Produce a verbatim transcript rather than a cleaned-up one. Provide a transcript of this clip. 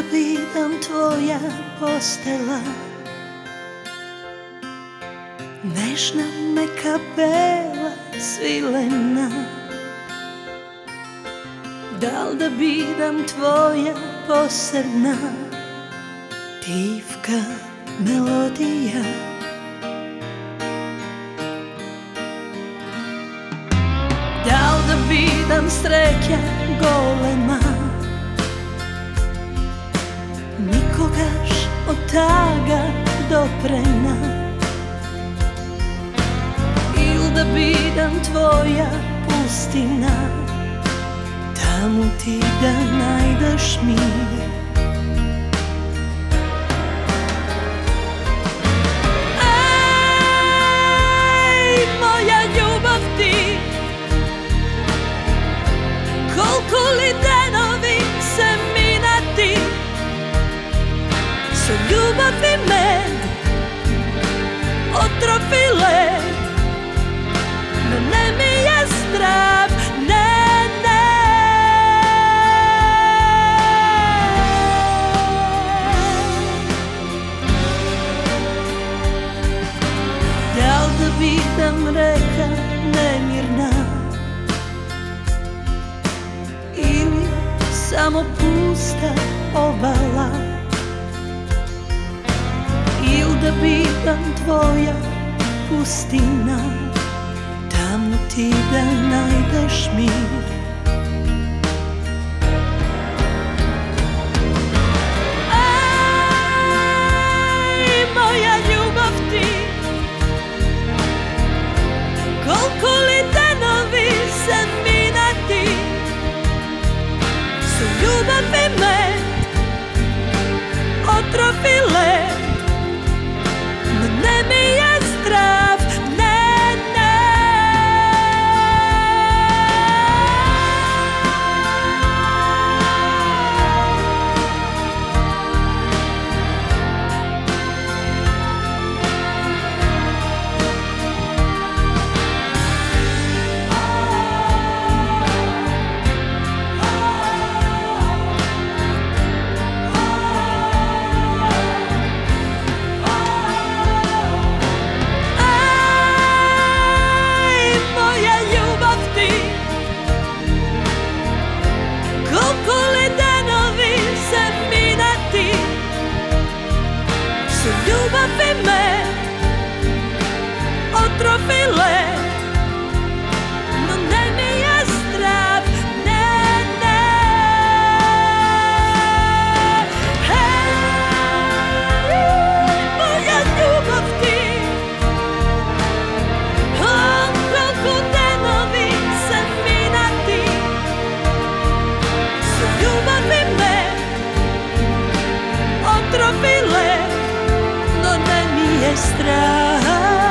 da budem tvoja postela, nežna, meka, bela, svilena. Dal da budem tvoja posebna divka melodija, dal da budem streka golema, nikogaš od taga do prena, il da budem tvoja pustina, tamo ti da najdeš mir. Ej, moja ljubav ti, koliko li denovi se minati, su ljubav i med, otrov i led, no ne mi je strah, ne, ne. Dal da budem reka nemirna, ili samo pusta obala, il da budem tvoja pustina, tamo ti da najdeš mir. Ej, moja ljubav ti, koliko li denovi se minati, su ljubav i med, otrov i led, no ne mi je zdrav, ne, ne. Ljubav i med, otrov i led, no ne mi je zdrav, ne, ne. Hej, moja ljubav ti, koliko denovi se minati, su ljubav i med, otrov i led, no ne mi je strah.